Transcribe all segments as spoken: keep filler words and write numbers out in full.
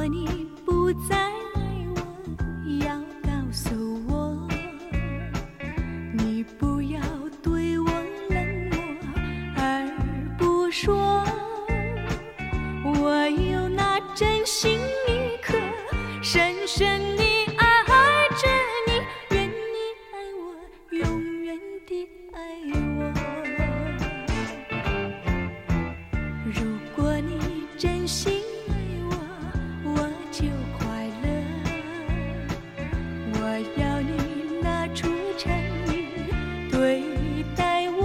果你不再爱我，要告诉我，你不要对我冷漠而不说。我有那真心一颗，深深地爱着你，愿你爱我，永远地爱我。如果你真心爱我，我就快乐。我要你拿出诚意对待我，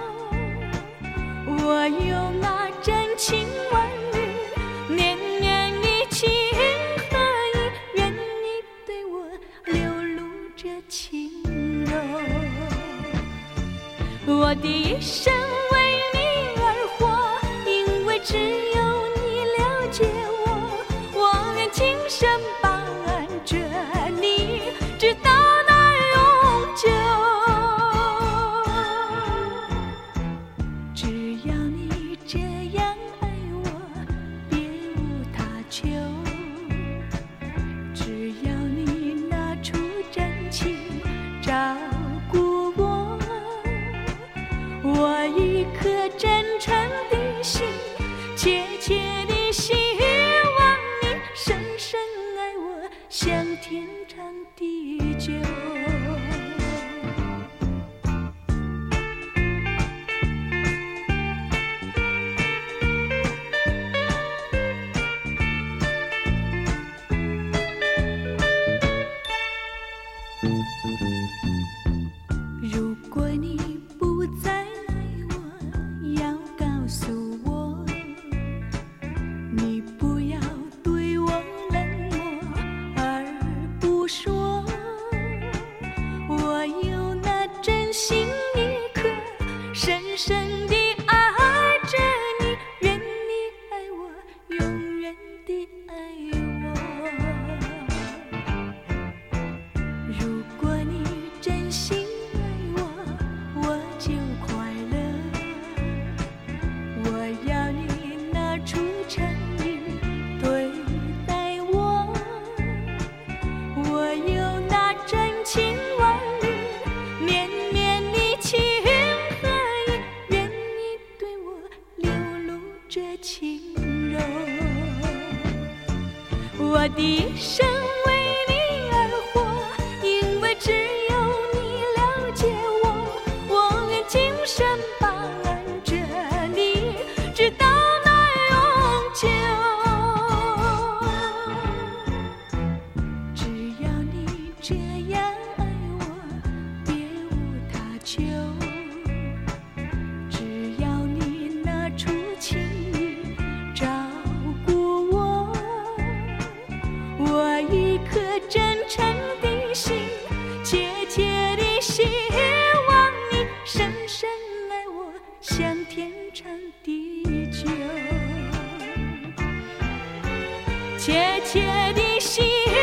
我有那真情万缕，年年的情和意，愿你对我流露着情柔。我的一生为你而活，因为只有你了解我，我愿今生把爱着你，直到那永久。只要你这样爱我，别无他求。只要你拿出真情照顾我，我一颗真诚的心，切切地希望你深深爱我，像天长地久。如果你不再爱我，要告诉我，你不要对我冷漠而不说。我有那真心一颗，深深地爱着你，愿你爱我，永远地爱我。如果你真心爱我，我就快乐。我要你拿出诚意对待我，我有那真情万缕，绵绵的情和意，愿你对我流露着情柔。我的一生为你而活，因为只有你了解我，我愿今生把爱着你，直到那永久。只要你这样爱我，别无他求。只要你拿出情意照顾我，我一颗真诚的心，切切地希望你深深爱我，像天长地久。切切地希